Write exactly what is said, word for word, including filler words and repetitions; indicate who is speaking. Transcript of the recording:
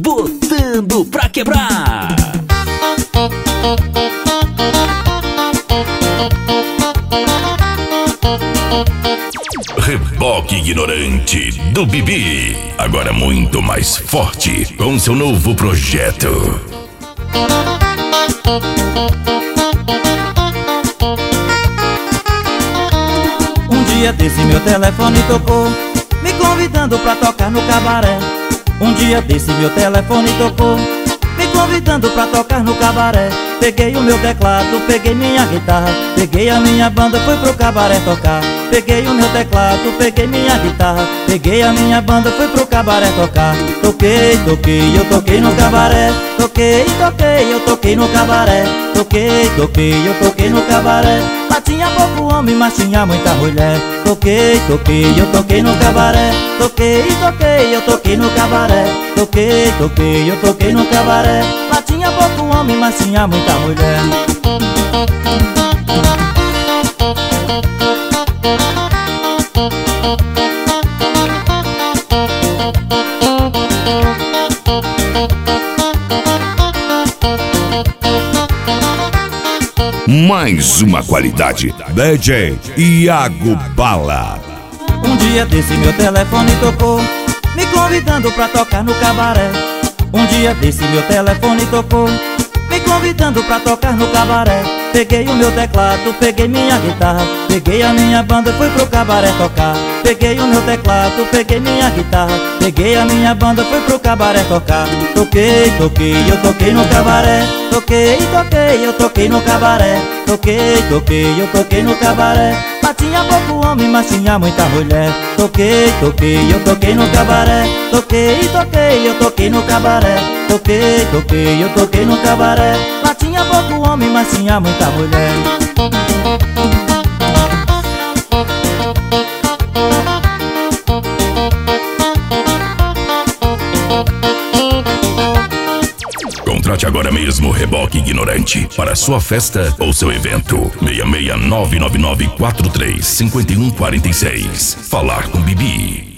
Speaker 1: botando pra quebrar.
Speaker 2: Reboque ignorante do Bibi, agora muito mais forte com seu novo projeto.
Speaker 3: Um dia desse meu telefone tocou, me convidando pra tocar no cabaré. Um dia desse meu telefone tocou, me convidando pra tocar no cabaré. Peguei o meu teclado, peguei minha guitarra, peguei a minha banda, fui pro cabaré tocar. Peguei o meu teclado, peguei minha guitarra, peguei a minha banda, fui pro cabaré tocar. Toquei, toquei, eu toquei no cabaré. Toquei, toquei, eu toquei no cabaré. Toquei, toquei, eu toquei no cabaré. Lá tinha pouco homem, mas tinha muita mulher. Toquei, toquei, eu toquei no cabaré. Toquei, toquei, eu toquei no cabaré. Toquei, toquei, eu toquei no cabaré. Lá tinha pouco homem, mas tinha muita mulher.
Speaker 2: Mais uma qualidade, D J Iago Bala.
Speaker 3: Um dia desse meu telefone tocou, me convidando pra tocar no cabaré. Um dia desse meu telefone tocou, me convidando pra tocar no cabaré. Peguei o meu teclado, peguei minha guitarra, peguei a minha banda, fui pro cabaré tocar. Peguei o meu teclado, peguei minha guitarra, peguei a minha banda, fui pro cabaré tocar. Toquei, toquei, eu toquei no cabaré. Toquei, toquei, eu toquei no cabaré. Toquei, toquei, eu toquei no cabaré. Lá tinha pouco homem, mas tinha muita mulher. Toquei, toquei, eu toquei no cabaré. Toquei, toquei, eu toquei no cabaré. Toquei, toquei, eu toquei no cabaré. Lá tinha pouco homem, mas tinha muita mulher.
Speaker 2: Contrate agora mesmo o Reboque Ignorante para sua festa ou seu evento. seis seis nove nove nove quatro três cinco um quatro seis. Falar com Bibi.